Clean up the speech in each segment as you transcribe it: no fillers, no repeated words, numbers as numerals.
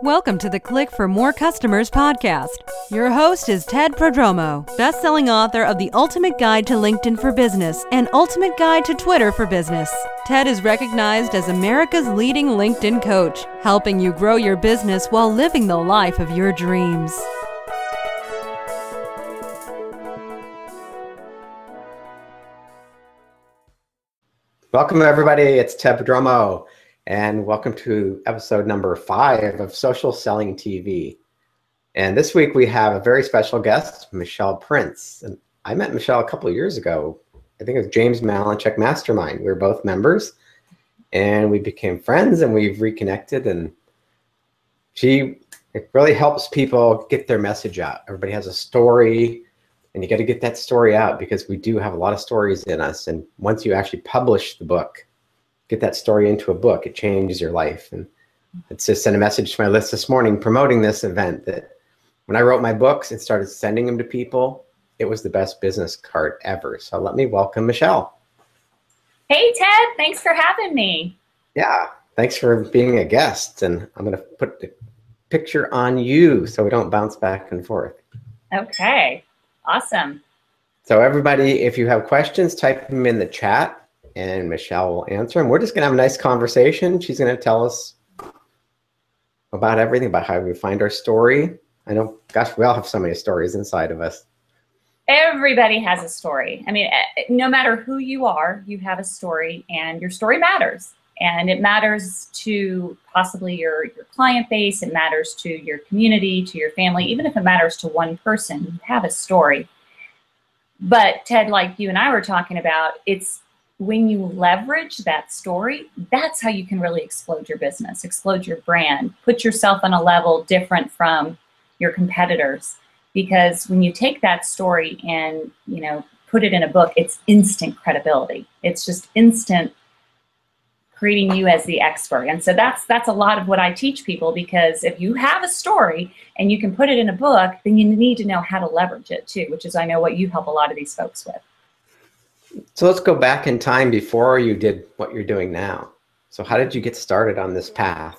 Welcome to the Click for More Customers podcast. Your host is Ted Prodromou, best-selling author of The Ultimate Guide to LinkedIn for Business and Ultimate Guide to Twitter for Business. Ted is recognized as America's leading LinkedIn coach, helping you grow your business while living the life of your dreams. Welcome, everybody. It's Ted Prodromou, and welcome to episode number 5 of Social Selling TV. And this week we have a very special guest, Michelle Prince. And I met Michelle a couple of years ago. I think it was James Malinchuk Mastermind. We were both members, and we became friends, and we've reconnected. And it really helps people get their message out. Everybody has a story, and you got to get that story out because we do have a lot of stories in us. And once you actually publish the book, get that story into a book, it changes your life. And it's just sent a message to my list this morning promoting this event that when I wrote my books and started sending them to people, it was the best business card ever. So let me welcome Michelle. Hey, Ted, thanks for having me. Yeah, thanks for being a guest. And I'm going to put the picture on you so we don't bounce back and forth. Okay, awesome. So everybody, if you have questions, type them in the chat and Michelle will answer them. We're just going to have a nice conversation. She's going to tell us about everything, about how we find our story. I know, gosh, we all have so many stories inside of us. Everybody has a story. I mean, no matter who you are, you have a story, and your story matters. And it matters to possibly your client base. It matters to your community, to your family. Even if it matters to one person, you have a story. But Ted, like you and I were talking about, it's when you leverage that story, that's how you can really explode your business, explode your brand, put yourself on a level different from your competitors. Because when you take that story and, put it in a book, it's instant credibility. It's just instant creating you as the expert. And so that's a lot of what I teach people, because if you have a story and you can put it in a book, then you need to know how to leverage it too, which is, I know, what you help a lot of these folks with. So let's go back in time before you did what you're doing now. So how did you get started on this path?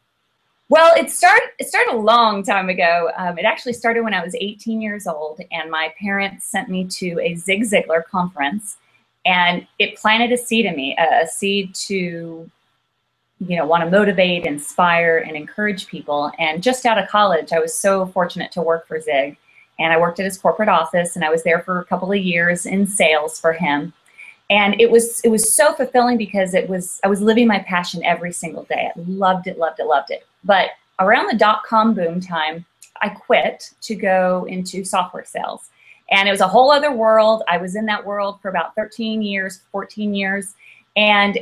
Well, it started a long time ago. It actually started when I was 18 years old, and my parents sent me to a Zig Ziglar conference, and it planted a seed in me, a seed to, want to motivate, inspire, and encourage people. And just out of college, I was so fortunate to work for Zig. And I worked at his corporate office, and I was there for a couple of years in sales for him. And it was so fulfilling because I was living my passion every single day. I loved it, loved it, loved it. But around the dot-com boom time, I quit to go into software sales. And it was a whole other world. I was in that world for about 13 years, 14 years. And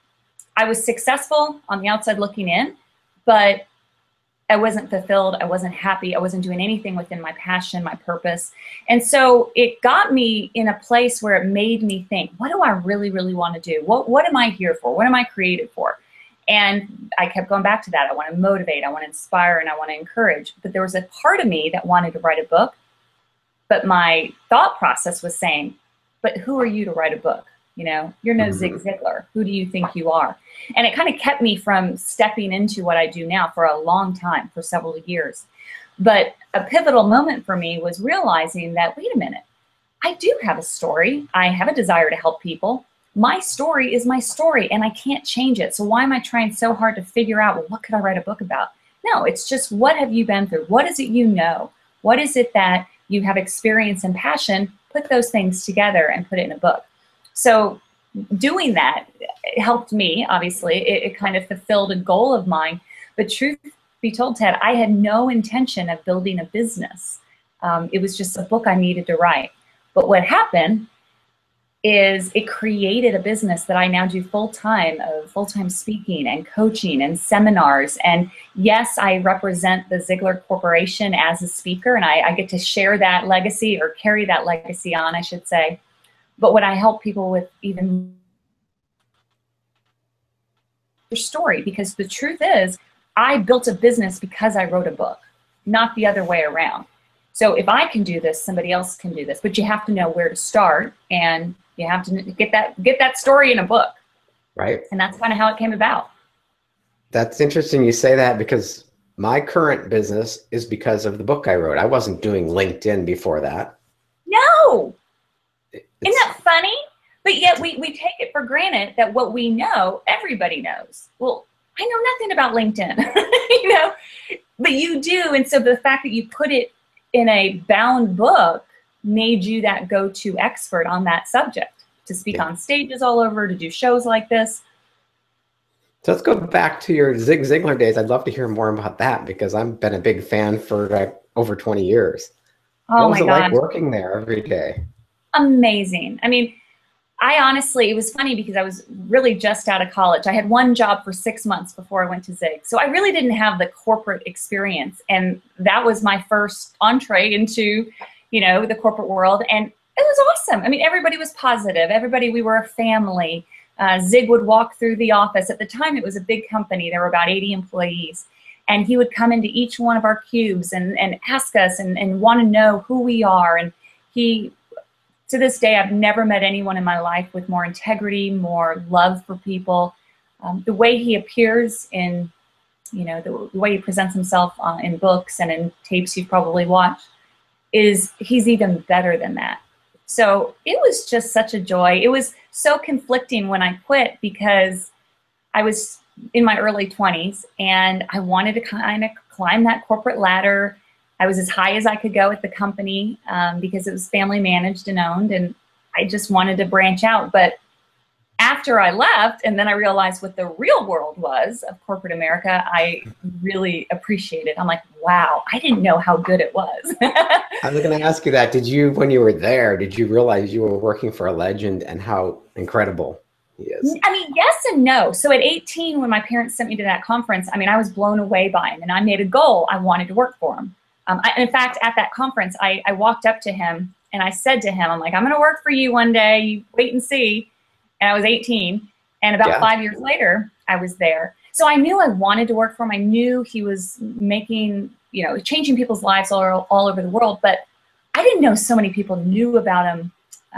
I was successful on the outside looking in, but I wasn't fulfilled. I wasn't happy. I wasn't doing anything within my passion, my purpose. And so it got me in a place where it made me think, what do I really, really want to do? What am I here for? What am I created for? And I kept going back to that. I want to motivate, I want to inspire, and I want to encourage. But there was a part of me that wanted to write a book. But my thought process was saying, but who are you to write a book? You're no Zig Ziglar. Who do you think you are? And it kind of kept me from stepping into what I do now for a long time, for several years. But a pivotal moment for me was realizing that, wait a minute, I do have a story. I have a desire to help people. My story is my story, and I can't change it. So why am I trying so hard to figure out, well, what could I write a book about? No, it's just, what have you been through? What is it you know? What is it that you have experience and passion? Put those things together and put it in a book. So doing that, it helped me, obviously. It kind of fulfilled a goal of mine. But truth be told, Ted, I had no intention of building a business. It was just a book I needed to write. But what happened is it created a business that I now do full-time speaking and coaching and seminars. And yes, I represent the Ziglar Corporation as a speaker, and I get to share that legacy, or carry that legacy on, I should say. But what I help people with even their story, because the truth is, I built a business because I wrote a book, not the other way around. So if I can do this, somebody else can do this. But you have to know where to start, and you have to get that story in a book. Right. And that's kind of how it came about. That's interesting you say that, because my current business is because of the book I wrote. I wasn't doing LinkedIn before that. No. Isn't that funny? But yet we take it for granted that what we know, everybody knows. Well, I know nothing about LinkedIn, you know, but you do. And so the fact that you put it in a bound book made you that go-to expert on that subject to speak on stages all over, to do shows like this. So let's go back to your Zig Ziglar days. I'd love to hear more about that because I've been a big fan for over 20 years. Oh what was my it God. like working there every day? Amazing. I mean, I honestly, it was funny because I was really just out of college. I had one job for 6 months before I went to Zig. So I really didn't have the corporate experience. And that was my first entree into, you know, the corporate world. And it was awesome. I mean, everybody was positive. Everybody, we were a family. Zig would walk through the office. At the time, it was a big company. There were about 80 employees. And he would come into each one of our cubes and ask us and want to know who we are. And he, to this day, I've never met anyone in my life with more integrity, more love for people. The way he appears in, you know, the way he presents himself in books and in tapes you've probably watched, he's even better than that. So it was just such a joy. It was so conflicting when I quit because I was in my early 20s and I wanted to kind of climb that corporate ladder. I was as high as I could go at the company because it was family managed and owned, and I just wanted to branch out. But after I left, and then I realized what the real world was of corporate America, I really appreciated it. I'm like, wow, I didn't know how good it was. I was going to ask you that. Did you, when you were there, did you realize you were working for a legend and how incredible he is? I mean, yes and no. So at 18, when my parents sent me to that conference, I mean, I was blown away by him, and I made a goal. I wanted to work for him. In fact, at that conference, I walked up to him and I said to him, I'm like, I'm going to work for you one day. You wait and see. And I was 18. And about 5 years later, I was there. So I knew I wanted to work for him. I knew he was making, you know, changing people's lives all over the world. But I didn't know so many people knew about him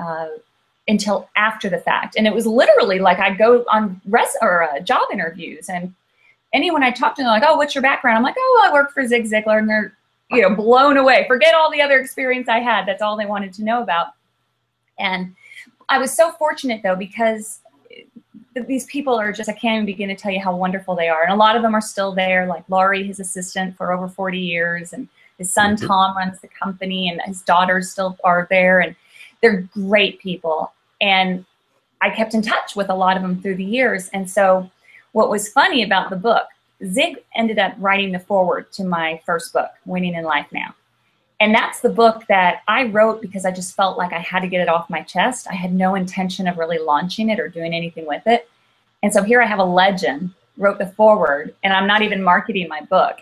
until after the fact. And it was literally like I go on job interviews, and anyone I talked to, they're like, oh, what's your background? I'm like, oh, I work for Zig Ziglar. And they're, you know, blown away. Forget all the other experience I had. That's all they wanted to know about. And I was so fortunate, though, because these people are just, I can't even begin to tell you how wonderful they are. And a lot of them are still there, like Laurie, his assistant, for over 40 years. And his son, Tom, runs the company, and his daughters still are there. And they're great people. And I kept in touch with a lot of them through the years. And so what was funny about the book, Zig ended up writing the foreword to my first book, Winning in Life Now. And that's the book that I wrote because I just felt like I had to get it off my chest. I had no intention of really launching it or doing anything with it. And so here I have a legend, wrote the foreword, and I'm not even marketing my book.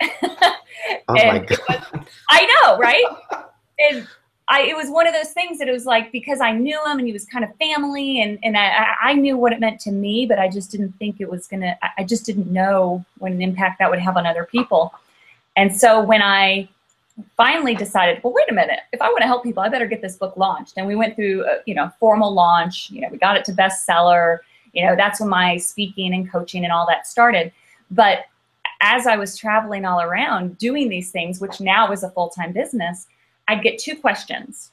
Oh my God. I know, right? And it was one of those things that it was like, because I knew him and he was kind of family, and I knew what it meant to me, but I just didn't think it was I just didn't know what an impact that would have on other people. And so when I finally decided, well, wait a minute, if I want to help people, I better get this book launched. And we went through a formal launch, we got it to bestseller, that's when my speaking and coaching and all that started. But as I was traveling all around doing these things, which now is a full-time business, I'd get two questions.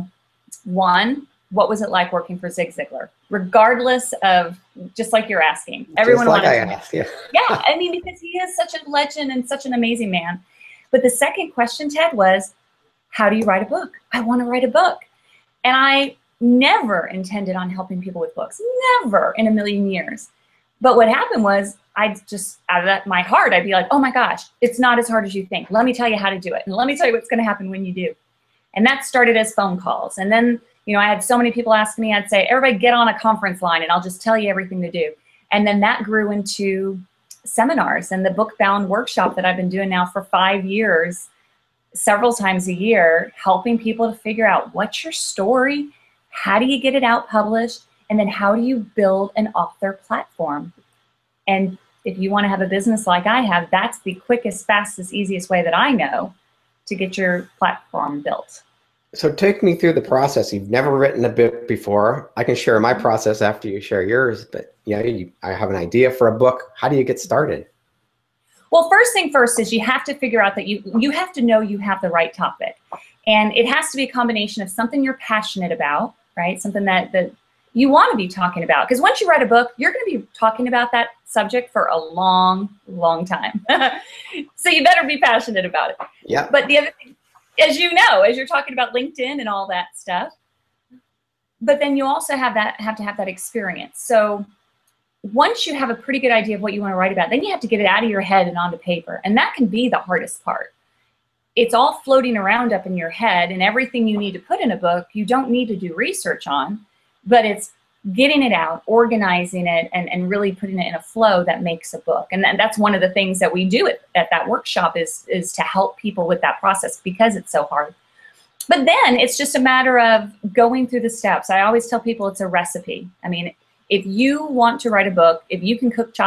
One, what was it like working for Zig Ziglar? Regardless of, just like you're asking, everyone just like wanted I to know. asked, yeah. Yeah, I mean, because he is such a legend and such an amazing man. But the second question, Ted, was, how do you write a book? I want to write a book. And I never intended on helping people with books, never in a million years. But what happened was, I just, out of my heart, I'd be like, oh my gosh, it's not as hard as you think. Let me tell you how to do it. And let me tell you what's going to happen when you do. And that started as phone calls. And then, I had so many people ask me, I'd say, everybody get on a conference line and I'll just tell you everything to do. And then that grew into seminars and the Bookbound workshop that I've been doing now for 5 years, several times a year, helping people to figure out what's your story, how do you get it out published, and then how do you build an author platform. And if you want to have a business like I have, that's the quickest, fastest, easiest way that I know to get your platform built. So take me through the process. You've never written a book before. I can share my process after you share yours, but I have an idea for a book. How do you get started? Well, first thing first is you have to figure out that you have to know you have the right topic. And it has to be a combination of something you're passionate about, right? Something that you want to be talking about. Because once you write a book, you're going to be talking about that subject for a long, long time. So you better be passionate about it. Yeah. But the other thing, as you know, as you're talking about LinkedIn and all that stuff, but then you also have to have that experience. So once you have a pretty good idea of what you want to write about, then you have to get it out of your head and onto paper. And that can be the hardest part. It's all floating around up in your head, and everything you need to put in a book, you don't need to do research on, but it's getting it out, organizing it, and really putting it in a flow that makes a book. And that's one of the things that we do at that workshop is to help people with that process, because it's so hard. But then it's just a matter of going through the steps. I always tell people it's a recipe. I mean, if you want to write a book, if you can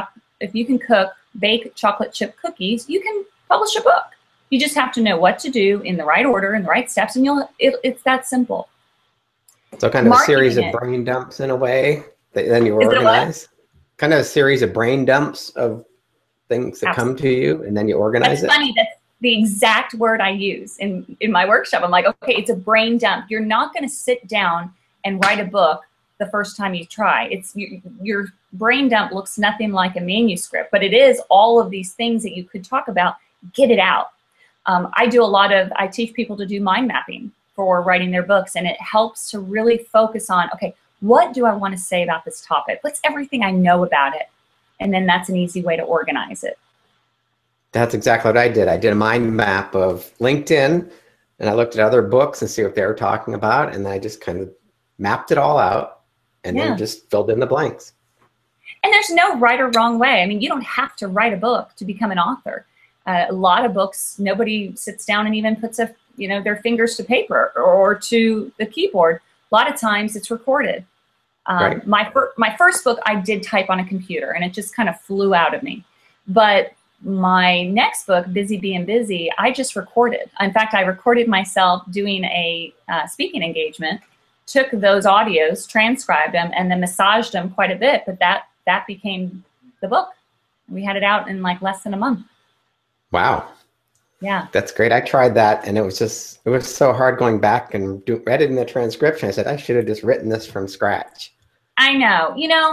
bake chocolate chip cookies, you can publish a book. You just have to know what to do in the right order and the right steps, and it's that simple. So kind of a series of brain dumps in a way that then you organize. Kind of a series of brain dumps of things that come to you, and then you organize it. That's funny. That's the exact word I use in my workshop. I'm like, okay, it's a brain dump. You're not going to sit down and write a book the first time you try. It's your brain dump looks nothing like a manuscript, but it is all of these things that you could talk about. Get it out. I teach people to do mind mapping for writing their books, and it helps to really focus on, okay, what do I want to say about this topic? What's everything I know about it? And then that's an easy way to organize it. That's exactly what I did. I did a mind map of LinkedIn, and I looked at other books and see what they were talking about, and then I just kind of mapped it all out and then just filled in the blanks. And there's no right or wrong way. I mean, you don't have to write a book to become an author. A lot of books, nobody sits down and even puts their fingers to paper or to the keyboard. A lot of times it's recorded. Right. My first book I did type on a computer, and it just kind of flew out of me. But my next book, Busy Being Busy, I just recorded. In fact, I recorded myself doing a speaking engagement, took those audios, transcribed them, and then massaged them quite a bit. But that became the book. We had it out in like less than a month. Wow. Yeah. That's great. I tried that, and it was so hard going back and editing the transcription. I said, I should have just written this from scratch. I know.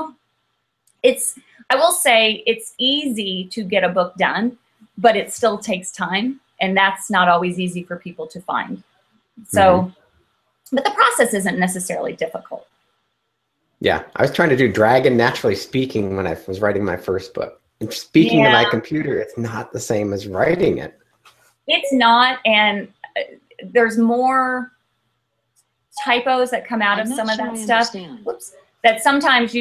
I will say it's easy to get a book done, but it still takes time, and that's not always easy for people to find. So, but the process isn't necessarily difficult. Yeah. I was trying to do Dragon Naturally Speaking when I was writing my first book. And speaking to my computer, it's not the same as writing it. It's not, and there's more typos that come out of some of that stuff. Whoops, that sometimes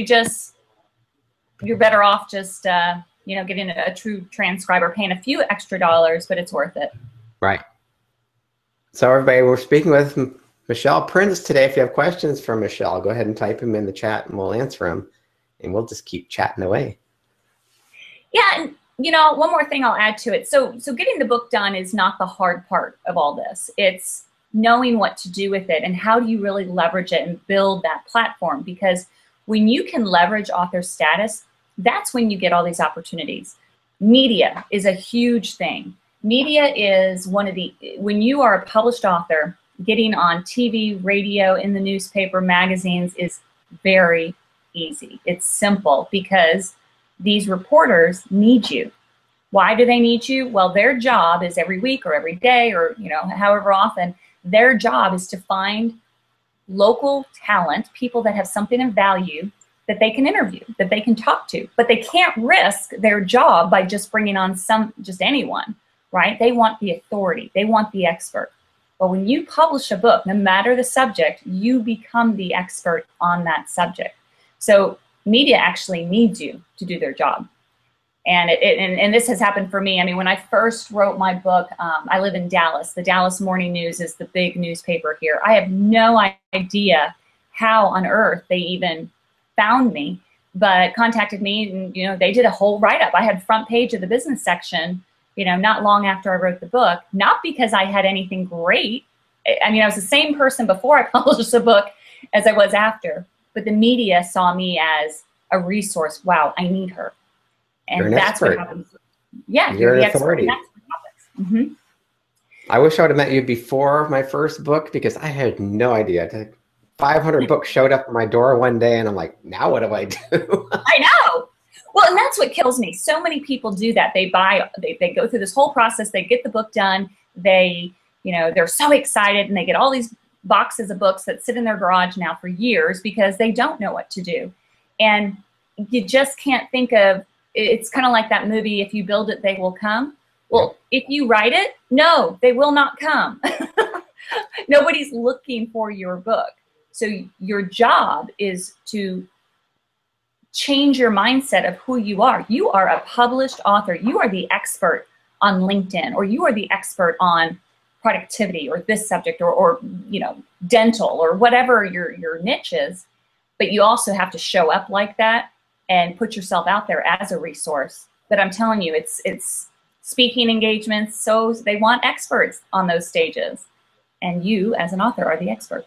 you're better off just getting a true transcriber, paying a few extra dollars, but it's worth it. Right. So everybody, we're speaking with Michelle Prince today. If you have questions for Michelle, go ahead and type them in the chat, and we'll answer them, and we'll just keep chatting away. Yeah, and one more thing I'll add to it. So getting the book done is not the hard part of all this. It's knowing what to do with it and how do you really leverage it and build that platform. Because when you can leverage author status, that's when you get all these opportunities. Media is a huge thing. Media is when you are a published author, getting on TV, radio, in the newspaper, magazines is very easy. It's simple because these reporters need you. Why do they need you? Well, their job is every week or every day or however often, their job is to find local talent, people that have something of value that they can interview, that they can talk to. But they can't risk their job by just bringing on just anyone, right? They want the authority. They want the expert. But when you publish a book, no matter the subject, you become the expert on that subject. So media actually needs you to do their job. And this has happened for me. I mean, when I first wrote my book, I live in Dallas. The Dallas Morning News is the big newspaper here. I have no idea how on earth they even found me, but contacted me, and they did a whole write-up. I had front page of the business section, not long after I wrote the book, not because I had anything great. I mean, I was the same person before I published the book as I was after. But the media saw me as a resource. Wow, I need her. And that's what happens. Yeah, You're an the expert authority. in that topics. Mm-hmm. I wish I would have met you before my first book because I had no idea. 500 books showed up at my door one day, and I'm like, now what do I do? I know. Well, and that's what kills me. So many people do that. They go through this whole process. They get the book done. They're so excited, and they get all these boxes of books that sit in their garage now for years because they don't know what to do. And you just can't think of, it's kind of like that movie, If You Build It, They Will Come. Well, if you write it, no, they will not come. Nobody's looking for your book. So your job is to change your mindset of who you are. You are a published author. You are the expert on LinkedIn, or you are the expert on productivity or this subject or dental or whatever your niche is. But you also have to show up like that and put yourself out there as a resource. But I'm telling you, it's speaking engagements, so they want experts on those stages. And you, as an author, are the expert.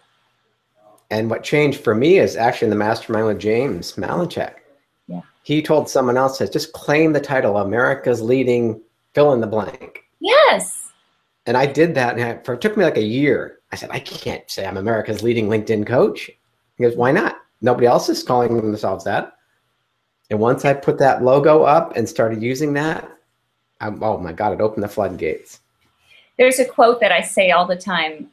And what changed for me is actually in the mastermind with James Malinchak. Yeah. He told someone else, says, just claim the title, America's leading fill in the blank. Yes. And I did that, and it took me like a year. I said, I can't say I'm America's leading LinkedIn coach. He goes, why not? Nobody else is calling themselves that. And once I put that logo up and started using that, oh my God, it opened the floodgates. There's a quote that I say all the time,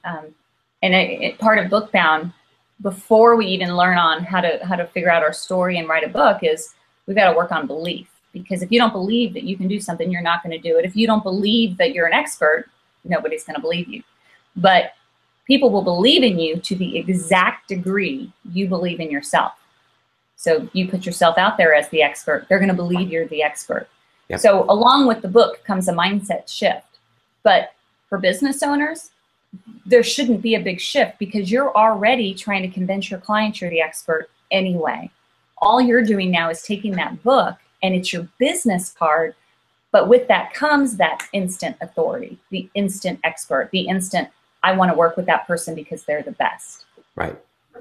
and part of Bookbound, before we even learn on how to figure out our story and write a book, is we've got to work on belief. Because if you don't believe that you can do something, you're not going to do it. If you don't believe that you're an expert, nobody's going to believe you. But people will believe in you to the exact degree you believe in yourself. So you put yourself out there as the expert, they're going to believe you're the expert. Yep. So along with the book comes a mindset shift. But for business owners, there shouldn't be a big shift because you're already trying to convince your clients you're the expert anyway. All you're doing now is taking that book and it's your business card, but with that comes that instant authority, the instant expert, the instant, I want to work with that person because they're the best. Right.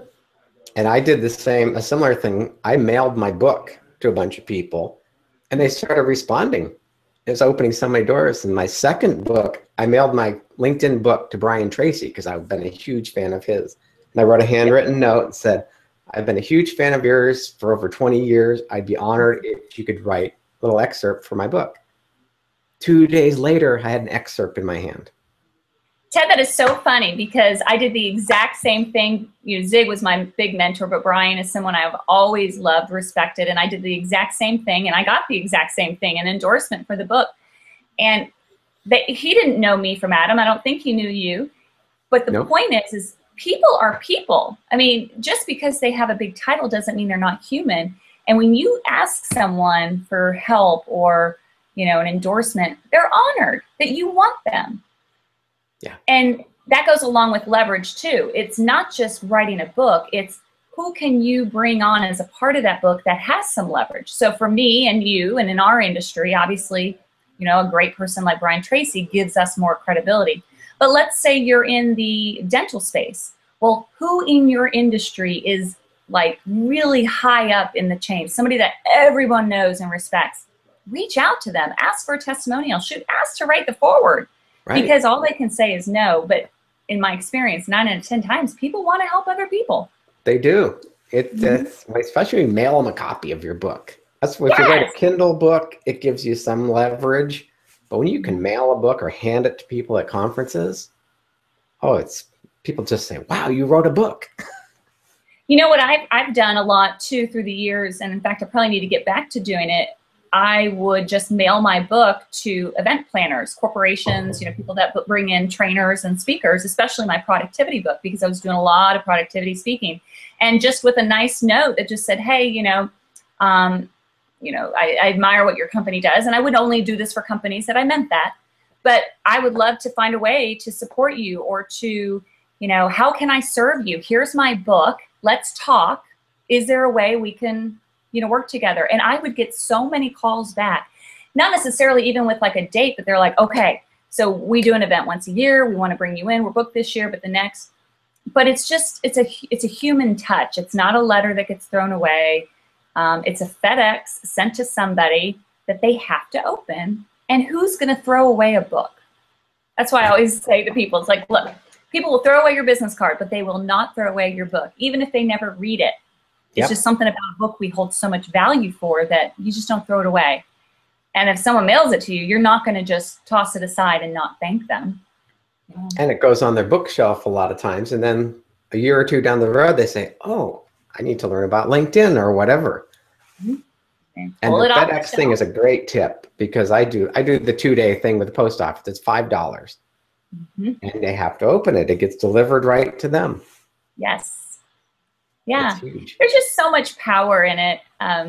And I did a similar thing. I mailed my book to a bunch of people and they started responding. It was opening so many doors. And my second book, I mailed my LinkedIn book to Brian Tracy because I've been a huge fan of his. And I wrote a handwritten note and said, I've been a huge fan of yours for over 20 years. I'd be honored if you could write a little excerpt for my book. 2 days later, I had an excerpt in my hand. Ted, that is so funny because I did the exact same thing. Zig was my big mentor, but Brian is someone I've always loved, respected, and I did the exact same thing, and I got the exact same thing, an endorsement for the book. And he didn't know me from Adam. I don't think he knew you. But the point is people are people. I mean, just because they have a big title doesn't mean they're not human. And when you ask someone for help or, an endorsement, they're honored that you want them. Yeah. And that goes along with leverage too. It's not just writing a book, it's who can you bring on as a part of that book that has some leverage. So for me and you and in our industry, obviously, a great person like Brian Tracy gives us more credibility. But let's say you're in the dental space. Well, who in your industry is like really high up in the chain, somebody that everyone knows and respects? Reach out to them, ask for a testimonial, ask to write the foreword. Right. Because all they can say is no. But in my experience, 9 out of 10 times, people want to help other people. They do. Especially when you mail them a copy of your book. That's if you write a Kindle book, it gives you some leverage. But when you can mail a book or hand it to people at conferences, people just say, wow, you wrote a book. What I've done a lot too through the years, and in fact, I probably need to get back to doing it. I would just mail my book to event planners, corporations, people that bring in trainers and speakers, especially my productivity book, because I was doing a lot of productivity speaking. And just with a nice note that just said, hey, I admire what your company does. And I would only do this for companies that I meant that. But I would love to find a way to support you or to, how can I serve you? Here's my book. Let's talk. Is there a way we can work together? And I would get so many calls back, not necessarily even with like a date, but they're like, okay, so we do an event once a year. We want to bring you in. We're booked this year, but the next. But it's a human touch. It's not a letter that gets thrown away. It's a FedEx sent to somebody that they have to open And who's going to throw away a book? That's why I always say to people, it's like, look, people will throw away your business card, but they will not throw away your book, even if they never read it. It's just something about a book we hold so much value for that you just don't throw it away. And if someone mails it to you, you're not going to just toss it aside and not thank them. And it goes on their bookshelf a lot of times. And then a year or two down the road, they say, oh, I need to learn about LinkedIn or whatever. And the FedEx thing is a great tip, because I do the 2-day thing with the post office. It's $5. And they have to open it. It gets delivered right to them. Yes. Yeah. There's just so much power in it.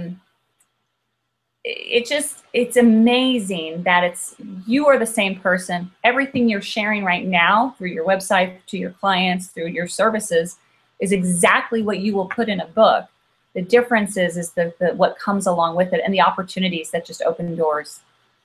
It's amazing that you are the same person. Everything you're sharing right now through your website, to your clients, through your services, is exactly what you will put in a book. The difference is the what comes along with it and the opportunities that just open doors.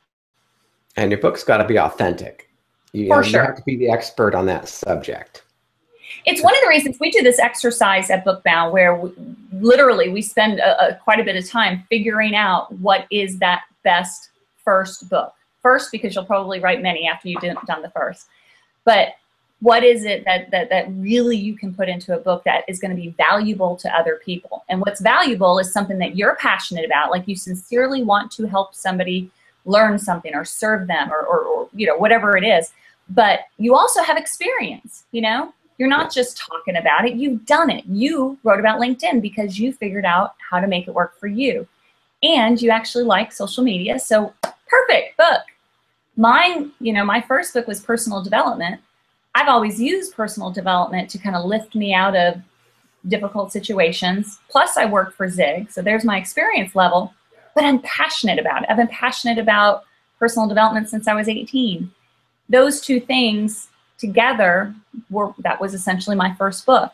And your book's got to be authentic. You have to be the expert on that subject. It's one of the reasons we do this exercise at Bookbound, where we spend quite a bit of time figuring out what is that best first book. First, because you'll probably write many after you've done the first. But what is it that really you can put into a book that is going to be valuable to other people? And what's valuable is something that you're passionate about, like you sincerely want to help somebody learn something or serve them or whatever it is. But you also have experience, You're not just talking about it, you've done it. You wrote about LinkedIn because you figured out how to make it work for you. And you actually like social media, so perfect book. Mine, my first book was personal development. I've always used personal development to kind of lift me out of difficult situations. Plus I work for Zig, so there's my experience level, but I'm passionate about it. I've been passionate about personal development since I was 18. Those two things together that was essentially my first book.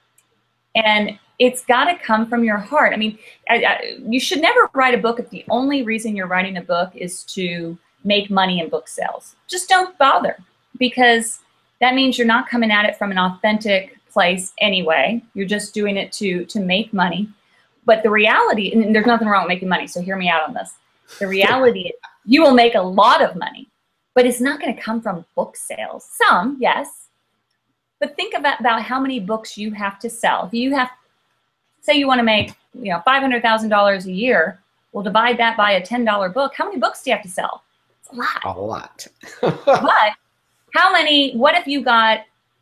And it's got to come from your heart. I mean, you should never write a book if the only reason you're writing a book is to make money in book sales. Just don't bother, because that means you're not coming at it from an authentic place anyway. You're just doing it to make money. But the reality, and there's nothing wrong with making money, so hear me out on this. The reality is you will make a lot of money, but it's not going to come from book sales. Some, yes. But think about how many books you have to sell. If you have, say you want to make $500,000 a year, we'll divide that by a $10 book. How many books do you have to sell? It's a lot. A lot. But what if you got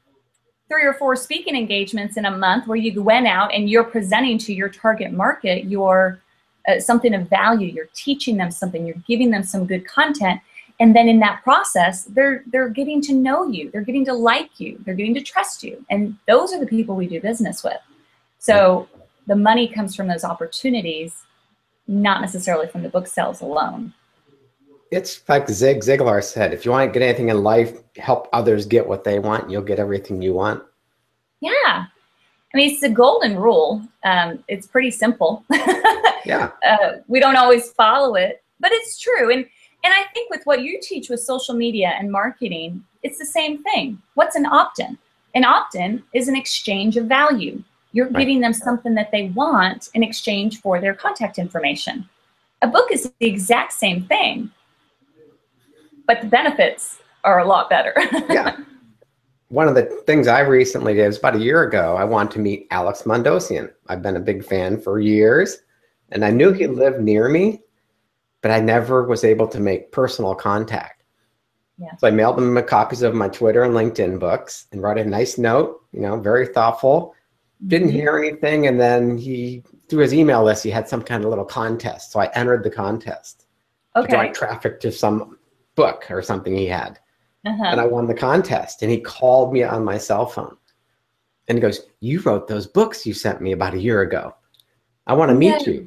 3 or 4 speaking engagements in a month where you went out and you're presenting to your target market something of value, you're teaching them something, you're giving them some good content, and then in that process, they're getting to know you, they're getting to like you, they're getting to trust you, and those are the people we do business with. So the money comes from those opportunities, not necessarily from the book sales alone. It's like Zig Ziglar said, if you want to get anything in life, help others get what they want, you'll get everything you want. Yeah. I mean, it's the golden rule. It's pretty simple. Yeah. We don't always follow it, but it's true. And I think with what you teach with social media and marketing, it's the same thing. What's an opt-in? An opt-in is an exchange of value. You're giving them something that they want in exchange for their contact information. A book is the exact same thing, but the benefits are a lot better. Yeah. One of the things I recently did was about a year ago, I wanted to meet Alex Mondosian. I've been a big fan for years, and I knew he lived near me, but I never was able to make personal contact. Yeah. So I mailed him copies of my Twitter and LinkedIn books and wrote a nice note, very thoughtful. Didn't hear anything, and then through his email list, he had some kind of little contest. So I entered the contest to drive traffic to some book or something he had. And I won the contest, and he called me on my cell phone. And he goes, you wrote those books you sent me about a year ago. I want to meet you.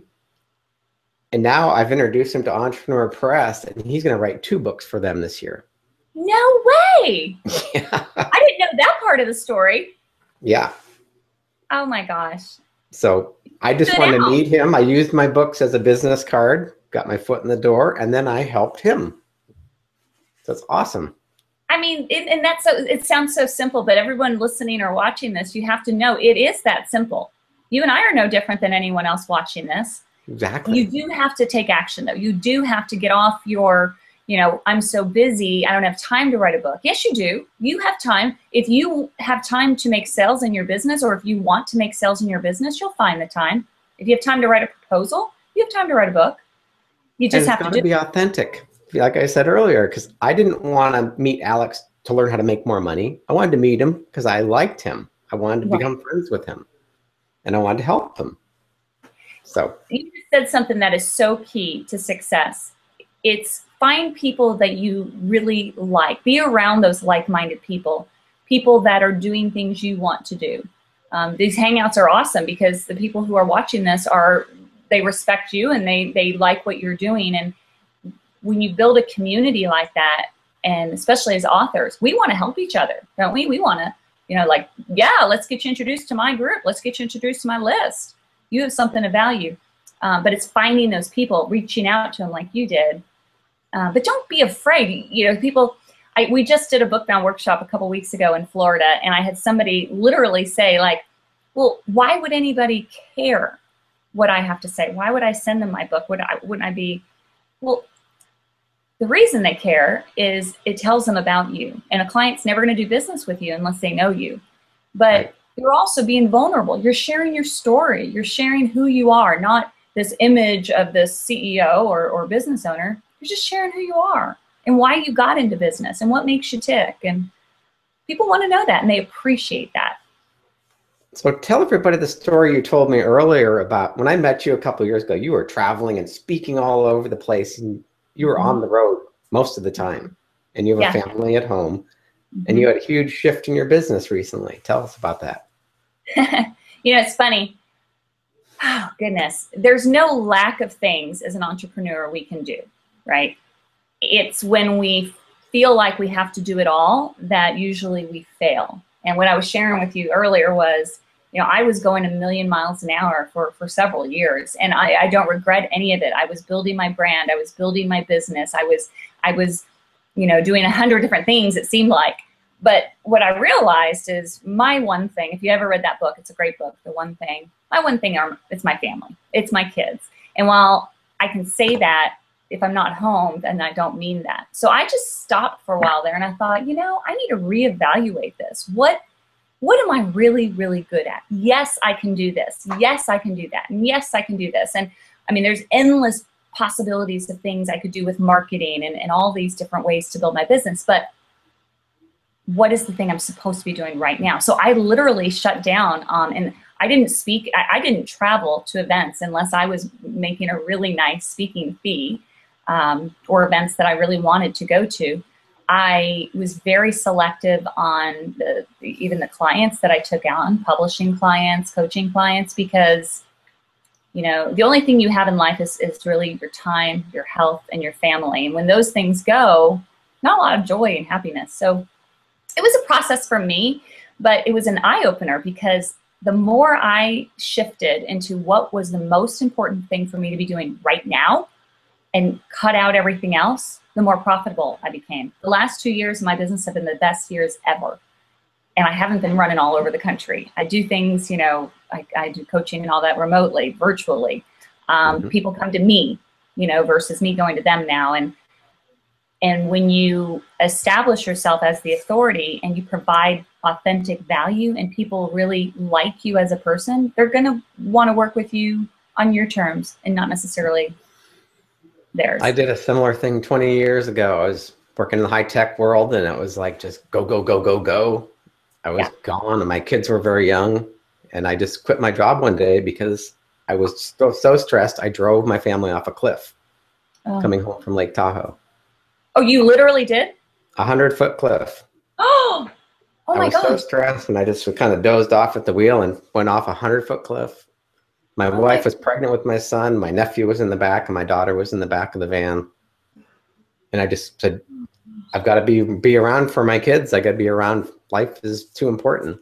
And now I've introduced him to Entrepreneur Press, and he's going to write 2 books for them this year. No way. Yeah. I didn't know that part of the story. Yeah. Oh my gosh. So I just wanted to meet him. I used my books as a business card, got my foot in the door, and then I helped him. So it's awesome. I mean, and that's it sounds so simple, but everyone listening or watching this, you have to know it is that simple. You and I are no different than anyone else watching this. Exactly. You do have to take action, though. You do have to get off your you know, I'm so busy, I don't have time to write a book. Yes, you do. You have time. If you have time to make sales in your business, or if you want to make sales in your business, you'll find the time. If you have time to write a proposal, you have time to write a book. You just have to be authentic. Like I said earlier, because I didn't want to meet Alex to learn how to make more money. I wanted to meet him because I liked him. I wanted to become friends with him, and I wanted to help him. So you just said something that is so key to success. It's find people that you really like. Be around those like-minded people, people that are doing things you want to do. These hangouts are awesome because the people who are watching this they respect you and they like what you're doing. And when you build a community like that, and especially as authors, we want to help each other, don't we? We want to, you know, like, yeah, let's get you introduced to my group. Let's get you introduced to my list. You have something of value. But it's finding those people, reaching out to them like you did. But don't be afraid. You know, we just did a book bound workshop a couple weeks ago in Florida, and I had somebody literally say, like, well, why would anybody care what I have to say? Why would I send them my book? Wouldn't I be? Well, the reason they care is it tells them about you. And a client's never going to do business with you unless they know you. But right. You're also being vulnerable. You're sharing your story. You're sharing who you are, not this image of this CEO or business owner. You're just sharing who you are and why you got into business and what makes you tick. And people want to know that, and they appreciate that. So tell everybody the story you told me earlier about when I met you a couple of years ago. You were traveling and speaking all over the place, and you were on the road most of the time, and you have a family at home, and you had a huge shift in your business recently. Tell us about that. You know, it's funny. Oh, goodness. There's no lack of things as an entrepreneur we can do, right? It's when we feel like we have to do it all that usually we fail. And what I was sharing with you earlier was, you know, I was going 1,000,000 miles an hour for several years, and I don't regret any of it. I was building my brand. I was building my business. I was, you know, doing 100 different things, it seemed like. But what I realized is my one thing, if you ever read that book, it's a great book, The One Thing. My one thing, it's my family. It's my kids. And while I can say that, if I'm not home, then I don't mean that. So I just stopped for a while there, and I thought, you know, I need to reevaluate this. What am I really, really good at? Yes, I can do this. Yes, I can do that. And yes, I can do this. And I mean, there's endless possibilities of things I could do with marketing and all these different ways to build my business. But what is the thing I'm supposed to be doing right now? So I literally shut down and I didn't speak. I didn't travel to events unless I was making a really nice speaking fee or events that I really wanted to go to. I was very selective on even the clients that I took on, publishing clients, coaching clients, because, you know, the only thing you have in life is really your time, your health, and your family. And when those things go, not a lot of joy and happiness. So it was a process for me, but it was an eye-opener because the more I shifted into what was the most important thing for me to be doing right now and cut out everything else, the more profitable I became. The last 2 years of my business have been the best years ever. And I haven't been running all over the country. I do things, you know, I do coaching and all that remotely, virtually. People come to me, you know, versus me going to them now. And when you establish yourself as the authority and you provide authentic value and people really like you as a person, they're going to want to work with you on your terms and not necessarily theirs. I did a similar thing 20 years ago. I was working in the high-tech world, and it was like just go, go, go, go, go. I was gone, and my kids were very young, and I just quit my job one day because I was so stressed. I drove my family off a cliff coming home from Lake Tahoe. Oh, you literally did? 100-foot cliff. Oh my God. I was so stressed, and I just kind of dozed off at the wheel and went off a 100-foot cliff. My wife was pregnant with my son. My nephew was in the back, and my daughter was in the back of the van. And I just said, I've got to be around for my kids. I got to be around. Life is too important.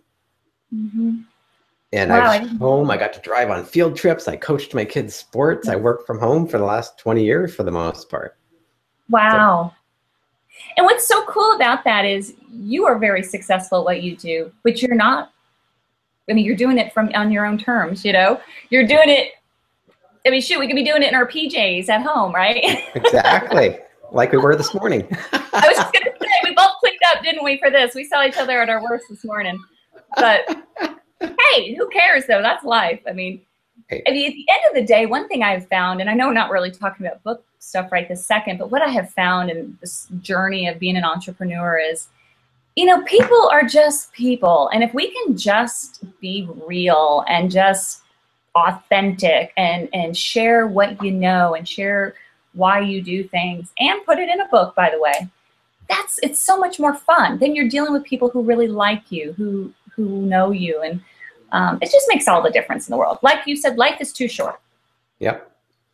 And I was home. I got to drive on field trips. I coached my kids' sports. I worked from home for the last 20 years for the most part. Wow. And what's so cool about that is you are very successful at what you do, but you're not. I mean, you're doing it on your own terms, you know? You're doing it. I mean, shoot, we could be doing it in our PJs at home, right? Exactly. like we were this morning. I was just going to say, we both cleaned up, didn't we, for this? We saw each other at our worst this morning. But hey, who cares, though? That's life. I mean, at the end of the day, one thing I've found, and I know we're not really talking about book stuff right this second, but what I have found in this journey of being an entrepreneur is, you know, people are just people. And if we can just be real and just authentic and share what you know and share why you do things and put it in a book, by the way, it's so much more fun. Then you're dealing with people who really like you, who know you, and it just makes all the difference in the world. Like you said, life is too short. Yep.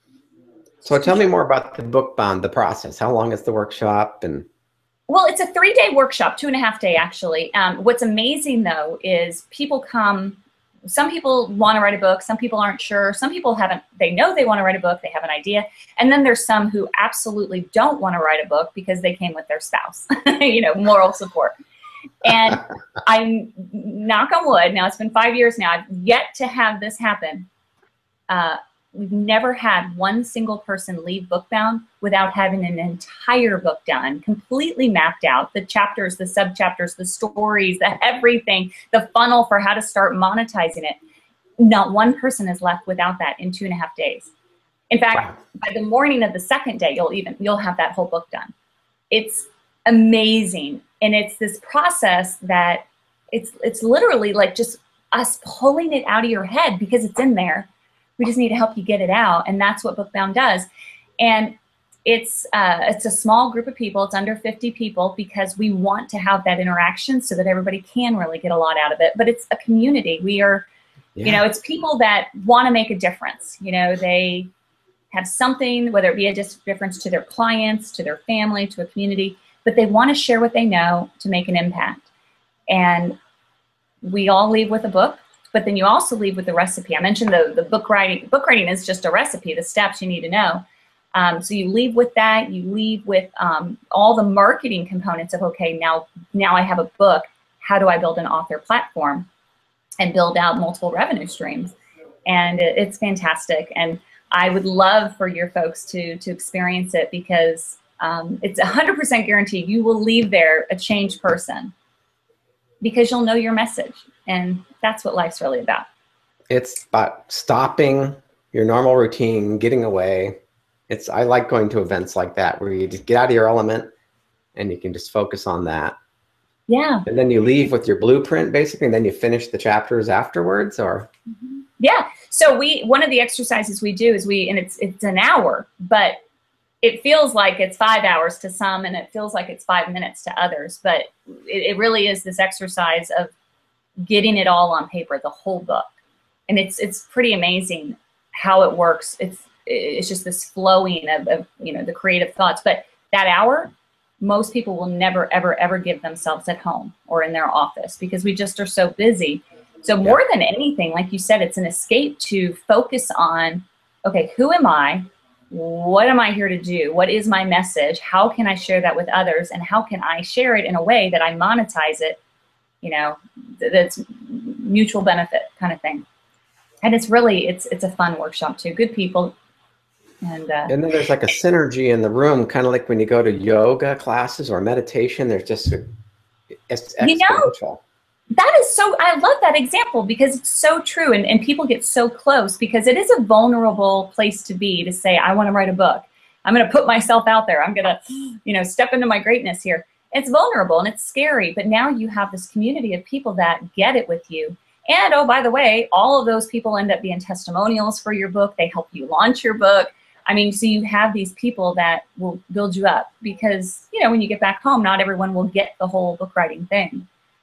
So tell me more about the book bound, the process. How long is the workshop? And well, it's a 3-day workshop, 2.5 day actually. What's amazing though is people come. Some people want to write a book. Some people aren't sure. Some people haven't. They know they want to write a book. They have an idea. And then there's some who absolutely don't want to write a book because they came with their spouse. You know, moral support. And I knock on wood. Now it's been 5 years now. I've yet to have this happen. We've never had one single person leave Bookbound without having an entire book done, completely mapped out, the chapters, the subchapters, the stories, the everything, the funnel for how to start monetizing it. Not one person is left without that in 2.5 days. In fact, by the morning of the second day, you'll have that whole book done. It's amazing. And it's this process that it's literally like just us pulling it out of your head because it's in there. We just need to help you get it out. And that's what Bookbound does. And it's a small group of people. It's under 50 people because we want to have that interaction so that everybody can really get a lot out of it. But it's a community. We are, you know, it's people that want to make a difference. You know, they have something, whether it be a difference to their clients, to their family, to a community, but they want to share what they know to make an impact. And we all leave with a book. But then you also leave with the recipe. I mentioned the book writing. Book writing is just a recipe, the steps you need to know. So you leave with that. You leave with all the marketing components of, okay, now I have a book. How do I build an author platform and build out multiple revenue streams? And it's fantastic. And I would love for your folks to experience it because it's 100% guaranteed you will leave there a changed person because you'll know your message. And that's what life's really about. It's about stopping your normal routine, getting away. I like going to events like that where you just get out of your element and you can just focus on that. Yeah. And then you leave with your blueprint basically, and then you finish the chapters afterwards, or? Yeah. So one of the exercises we do is and it's an hour, but it feels like it's 5 hours to some and it feels like it's 5 minutes to others. But it really is this exercise of getting it all on paper, the whole book. And it's pretty amazing how it works. It's just this flowing of you know, the creative thoughts. But that hour, most people will never, ever, ever give themselves at home or in their office because we just are so busy. So more than anything, like you said, it's an escape to focus on, okay, who am I? What am I here to do? What is my message? How can I share that with others? And how can I share it in a way that I monetize it? You know, that's mutual benefit kind of thing. And it's really, it's a fun workshop too. Good people. And then there's like a synergy in the room, kind of like when you go to yoga classes or meditation, there's just, it's exponential. You know, that is so, I love that example because it's so true. And people get so close because it is a vulnerable place to be, to say, I want to write a book. I'm going to put myself out there. I'm going to, you know, step into my greatness here. It's vulnerable and it's scary, but now you have this community of people that get it with you. And oh, by the way, all of those people end up being testimonials for your book. They help you launch your book. I mean, so you have these people that will build you up because, you know, when you get back home, not everyone will get the whole book writing thing.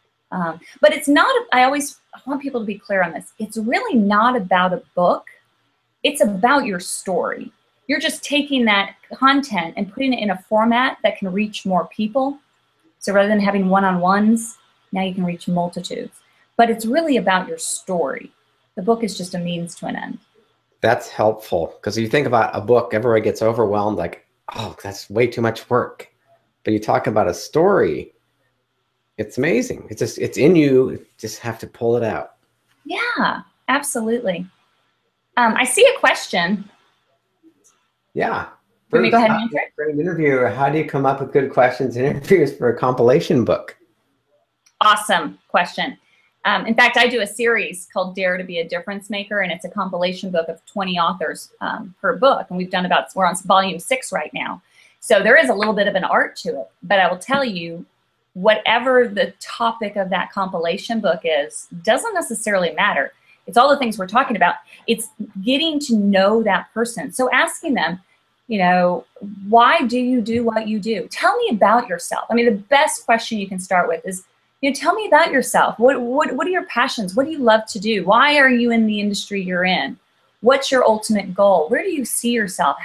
But it's not, I want people to be clear on this. It's really not about a book. It's about your story. You're just taking that content and putting it in a format that can reach more people. So rather than having one-on-ones, now you can reach multitudes. But it's really about your story. The book is just a means to an end. That's helpful because you think about a book, everybody gets overwhelmed like, oh, that's way too much work. But you talk about a story, it's amazing. It's in you. You just have to pull it out. Yeah, absolutely. I see a question. Yeah, Let me go ahead and answer it. For an interviewer, how do you come up with good questions and interviews for a compilation book? Awesome question. In fact, I do a series called Dare to be a Difference Maker, and it's a compilation book of 20 authors per book. And we're on volume 6 right now. So there is a little bit of an art to it, but I will tell you, whatever the topic of that compilation book is, doesn't necessarily matter. It's all the things we're talking about. It's getting to know that person. So asking them, you know, why do you do what you do? Tell me about yourself. I mean, the best question you can start with is, you know, tell me about yourself. What are your passions? What do you love to do? Why are you in the industry you're in? What's your ultimate goal? Where do you see yourself?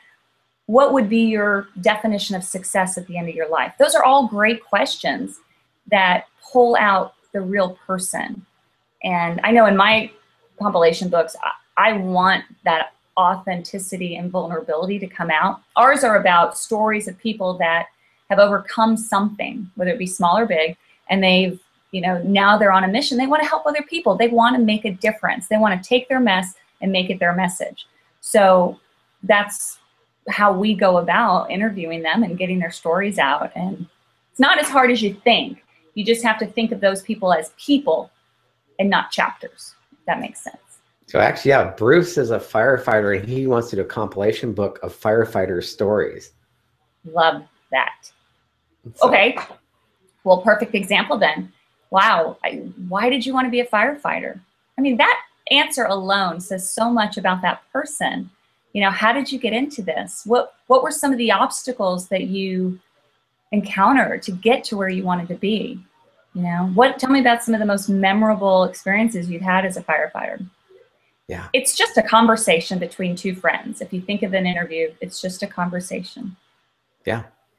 What would be your definition of success at the end of your life? Those are all great questions that pull out the real person. And I know in my compilation books, I want that authenticity and vulnerability to come out. Ours are about stories of people that have overcome something, whether it be small or big, and they've, you know, now they're on a mission. They want to help other people. They want to make a difference. They want to take their mess and make it their message. So that's how we go about interviewing them and getting their stories out. And it's not as hard as you think. You just have to think of those people as people and not chapters, if that makes sense. So actually, yeah, Bruce is a firefighter and he wants to do a compilation book of firefighter stories. Love that. So. Okay. Well, perfect example then. Wow. Why did you want to be a firefighter? I mean, that answer alone says so much about that person. You know, how did you get into this? What were some of the obstacles that you encountered to get to where you wanted to be? You know, tell me about some of the most memorable experiences you've had as a firefighter. Yeah. It's just a conversation between two friends. If you think of an interview, it's just a conversation. Yeah.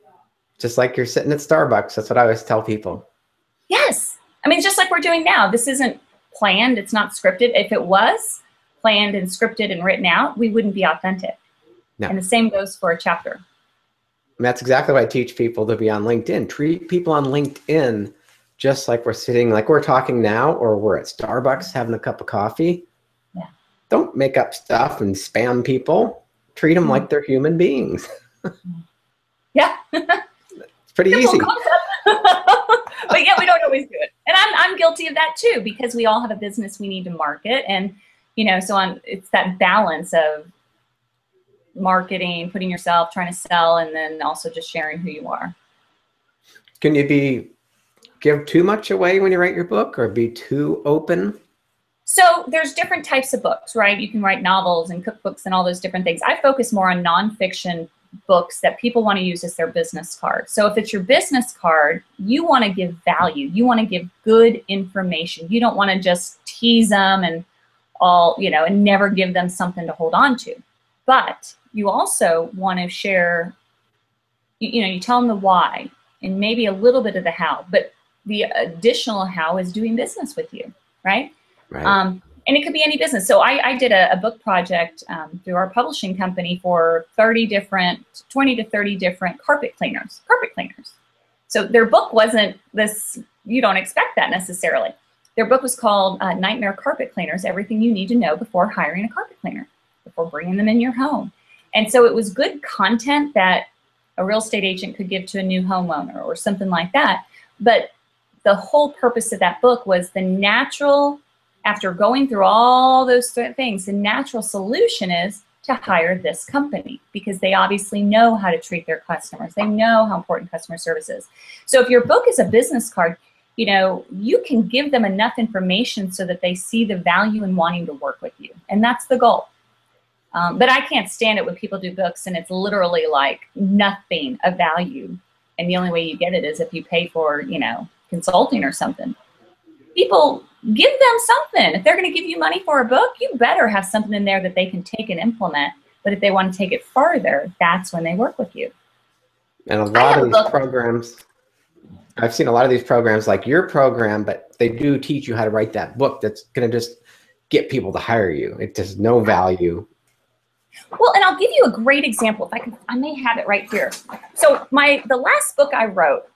Just like you're sitting at Starbucks. That's what I always tell people. Yes. I mean, just like we're doing now. This isn't planned. It's not scripted. If it was planned and scripted and written out, we wouldn't be authentic. No. And the same goes for a chapter. And that's exactly what I teach people to be on LinkedIn. Treat people on LinkedIn just like we're sitting, like we're talking now, or we're at Starbucks having a cup of coffee. Yeah. Don't make up stuff and spam people. Treat them like they're human beings. Yeah. It's pretty easy. But yeah, we don't always do it. And I'm guilty of that too, because we all have a business we need to market. And, you know, it's that balance of marketing, putting yourself, trying to sell, and then also just sharing who you are. Can you give too much away when you write your book or be too open? So there's different types of books, right? You can write novels and cookbooks and all those different things. I focus more on nonfiction books that people want to use as their business card. So if it's your business card, you want to give value. You want to give good information. You don't want to just tease them and and never give them something to hold on to. But you also want to share, you tell them the why and maybe a little bit of the how, but the additional how is doing business with you, right? Right. And it could be any business. So I did a book project through our publishing company for 20 to 30 different carpet cleaners. So their book wasn't this, you don't expect that necessarily. Their book was called Nightmare Carpet Cleaners, Everything You Need to Know Before Hiring a Carpet Cleaner, before bringing them in your home. And so it was good content that a real estate agent could give to a new homeowner or something like that. But the whole purpose of that book was the natural, after going through all those things, the natural solution is to hire this company because they obviously know how to treat their customers. They know how important customer service is. So if your book is a business card, you can give them enough information so that they see the value in wanting to work with you. And that's the goal. But I can't stand it when people do books and it's literally like nothing of value. And the only way you get it is if you pay for, consulting or something. People, give them something. If they're going to give you money for a book, you better have something in there that they can take and implement. But if they want to take it further, that's when they work with you. And a lot of these programs, I've seen a lot of these programs like your program, but they do teach you how to write that book that's going to just get people to hire you. It has no value. Well, and I'll give you a great example. I may have it right here. So the last book I wrote,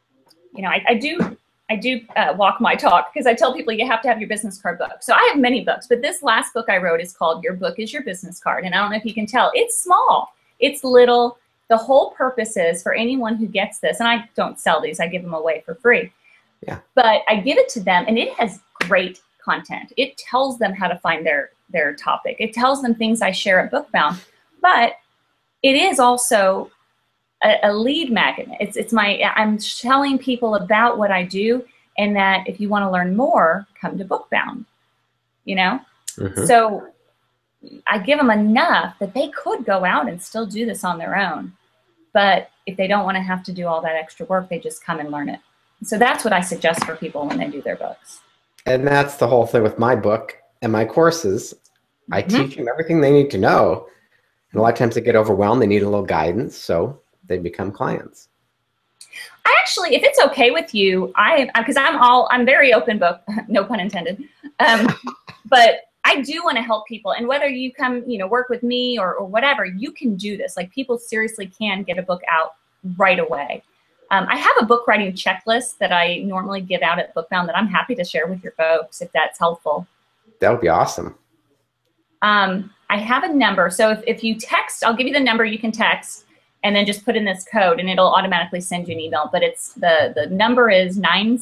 I do walk my talk because I tell people you have to have your business card book. So I have many books, but this last book I wrote is called Your Book is Your Business Card. And I don't know if you can tell, it's small. It's little. The whole purpose is for anyone who gets this, and I don't sell these, I give them away for free. Yeah. But I give it to them, and it has great content. It tells them how to find their topic. It tells them things I share at Bookbound. But it is also a lead magnet. I'm telling people about what I do, and that if you want to learn more, come to Bookbound. You know? Mm-hmm. So I give them enough that they could go out and still do this on their own. But if they don't want to have to do all that extra work, they just come and learn it. So that's what I suggest for people when they do their books. And that's the whole thing with my book and my courses. I teach them everything they need to know. And a lot of times they get overwhelmed. They need a little guidance. So they become clients. I actually, if it's okay with you, because I'm very open book, no pun intended. But I do want to help people. And whether you come, work with me or whatever, you can do this. Like, people seriously can get a book out right away. I have a book writing checklist that I normally give out at Bookbound that I'm happy to share with your folks if that's helpful. That would be awesome. I have a number. So if you text, I'll give you the number you can text and then just put in this code and it'll automatically send you an email. But it's the number is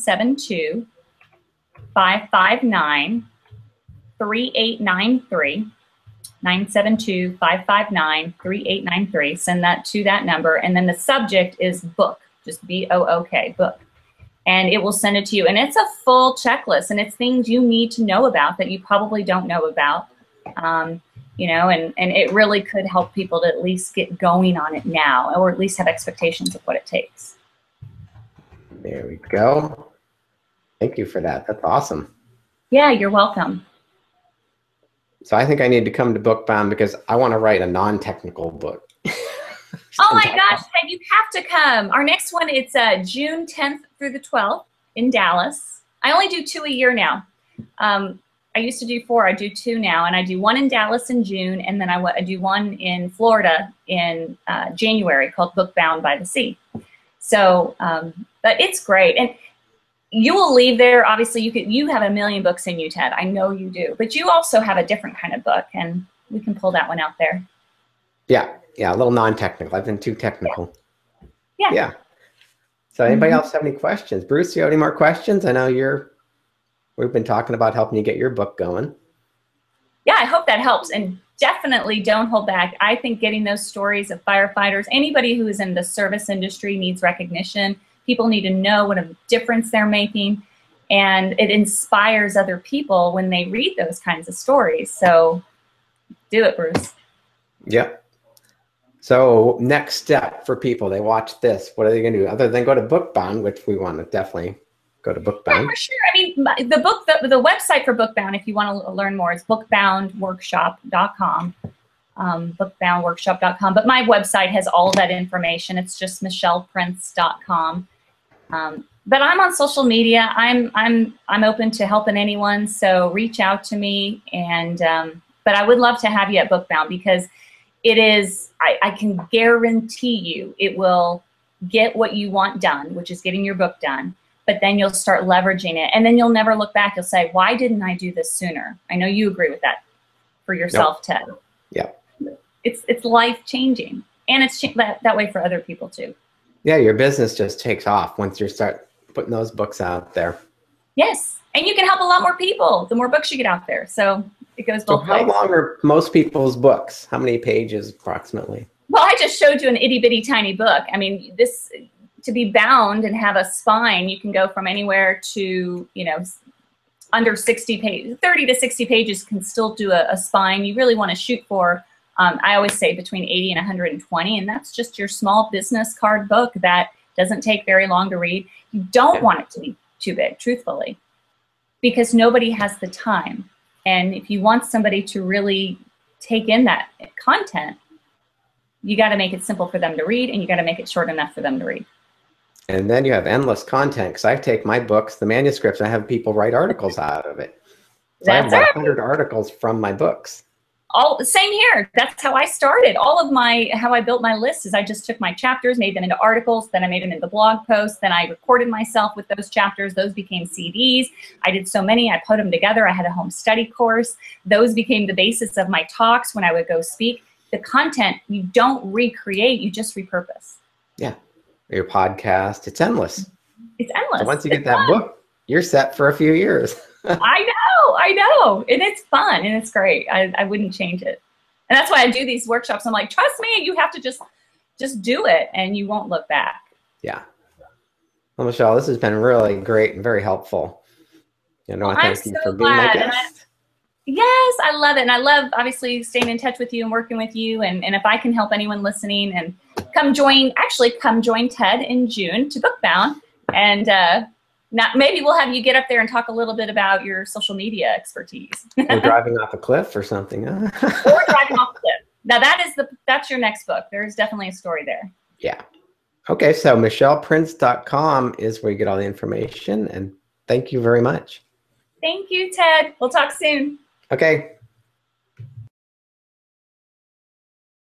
972-559-3893. 972-559-3893. Send that to that number. And then the subject is book. Just B-O-O-K, book. And it will send it to you. And it's a full checklist. And it's things you need to know about that you probably don't know about. And it really could help people to at least get going on it now, or at least have expectations of what it takes. There we go. Thank you for that. That's awesome. Yeah, you're welcome. So I think I need to come to Bookbound because I want to write a non-technical book. Oh my gosh, Ted, you have to come. Our next one, it's June 10th through the 12th in Dallas. I only do 2 a year now. I used to do 4. I do 2 now, and I do 1 in Dallas in June, and then I do 1 in Florida in January called Bookbound by the Sea. So, but it's great. And you will leave there, obviously, you have a million books in you, Ted. I know you do. But you also have a different kind of book, and we can pull that one out there. Yeah, a little non-technical. I've been too technical. Yeah. So anybody else have any questions? Bruce, you have any more questions? I know we've been talking about helping you get your book going. Yeah, I hope that helps. And definitely don't hold back. I think getting those stories of firefighters, anybody who is in the service industry needs recognition. People need to know what a difference they're making. And it inspires other people when they read those kinds of stories. So do it, Bruce. Yep. So next step for people, they watch this. What are they going to do other than go to Bookbound, which we want to definitely go to Bookbound? Yeah, for sure. I mean, the website for Bookbound, if you want to learn more, is bookboundworkshop.com. Bookboundworkshop.com. But my website has all that information. It's just michelleprince.com. But I'm on social media. I'm open to helping anyone. So reach out to me. And but I would love to have you at Bookbound because it is. I can guarantee you it will get what you want done, which is getting your book done. But then you'll start leveraging it, and then you'll never look back. You'll say, "Why didn't I do this sooner?" I know you agree with that for yourself, Ted. Yeah. It's life changing, and it's that way for other people too. Yeah, your business just takes off once you start putting those books out there. Yes, and you can help a lot more people the more books you get out there. So it goes both ways. How long are most people's books? How many pages approximately? Well, I just showed you an itty bitty tiny book. I mean, this to be bound and have a spine, you can go from anywhere to under 60 pages, 30 to 60 pages can still do a spine. You really want to shoot for. I always say between 80 and 120, and that's just your small business card book that doesn't take very long to read. You don't want it to be too big, truthfully, because nobody has the time. And if you want somebody to really take in that content, you got to make it simple for them to read, and you got to make it short enough for them to read. And then you have endless content, because I take my books, the manuscripts, and I have people write articles out of it. So I have about 100 articles from my books. Same here. That's how I started. How I built my list is I just took my chapters, made them into articles, then I made them into blog posts, then I recorded myself with those chapters. Those became CDs. I did so many, I put them together. I had a home study course. Those became the basis of my talks when I would go speak. the content you don't recreate, you just repurpose. Yeah. Your podcast, it's endless. It's endless. So once you get that book, you're set for a few years. I know. And it's fun and it's great. I wouldn't change it. And that's why I do these workshops. I'm like, trust me, you have to just do it and you won't look back. Yeah. Well, Michelle, this has been really great and very helpful. You know, I thank you for being my guest. Yes, I love it. And I love, obviously, staying in touch with you and working with you. And if I can help anyone listening, and come join Ted in June to Bookbound. And maybe we'll have you get up there and talk a little bit about your social media expertise. Or driving off a cliff or something. Or driving off a cliff. Now, that's your next book. There's definitely a story there. Yeah. Okay, so michelleprince.com is where you get all the information. And thank you very much. Thank you, Ted. We'll talk soon. Okay.